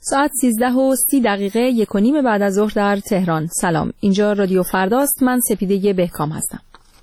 ساعت 13:30 1:30 بعد از ظهر در تهران. سلام، اینجا رادیو فرداست. من سپیده بهکام هستم.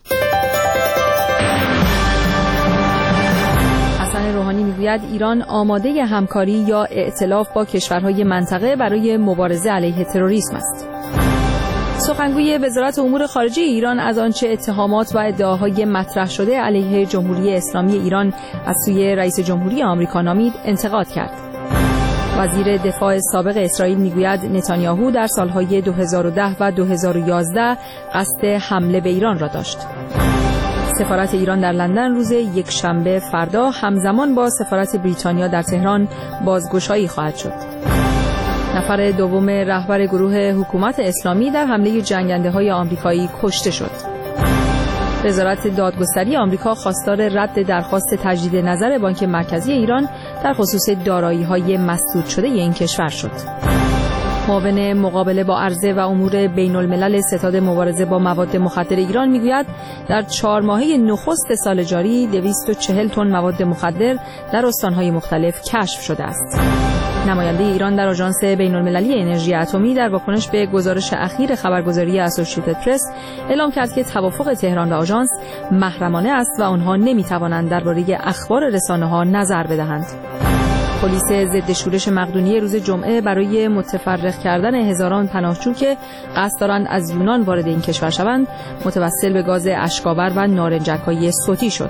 حسن روحانی میگوید ایران آماده همکاری یا ائتلاف با کشورهای منطقه برای مبارزه علیه تروریسم است. سخنگوی وزارت امور خارجه ایران از آنچه اتهامات و ادعاهای مطرح شده علیه جمهوری اسلامی ایران از سوی رئیس جمهوری آمریکا نامید انتقاد کرد. وزیر دفاع سابق اسرائیل میگوید نتانیاهو در سالهای 2010 و 2011 قصد حمله به ایران را داشت. سفارت ایران در لندن روز یکشنبه فردا همزمان با سفارت بریتانیا در تهران بازگشایی خواهد شد. نفر دوم رهبر گروه حکومت اسلامی در حمله جنگنده‌های آمریکایی کشته شد. وزارت دادگستری آمریکا خواستار رد درخواست تجدید نظر بانک مرکزی ایران در خصوص دارایی‌های مسدود شده این کشور شد. معاون مقابله با عرضه و امور بین‌الملل ستاد مبارزه با مواد مخدر ایران میگوید در 4 ماهه نخست سال جاری 240 تن مواد مخدر در استان‌های مختلف کشف شده است. نماینده ایران در آژانس بین‌المللی انرژی اتمی در واکنش به گزارش اخیر خبرگزاری اسوسییتد پرس اعلام کرد که توافق تهران و آژانس محرمانه است و آنها نمی‌توانند درباره اخبار رسانه‌ها نظر بدهند. پلیس ضد شورش مقدونیه روز جمعه برای متفرق کردن هزاران پناهجو که قصد دارند از یونان وارد این کشور شوند متوسل به گاز اشک‌آور و نارنجک‌های صوتی شد.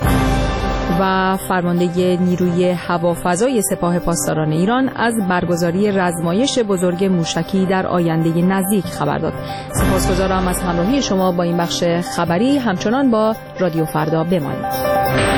و فرمانده نیروی هوافضای سپاه پاسداران ایران از برگزاری رزمایش بزرگ موشکی در آینده نزدیک خبر داد. سپاسگزارم از همراهی شما با این بخش خبری. همچنان با رادیو فردا بمانید.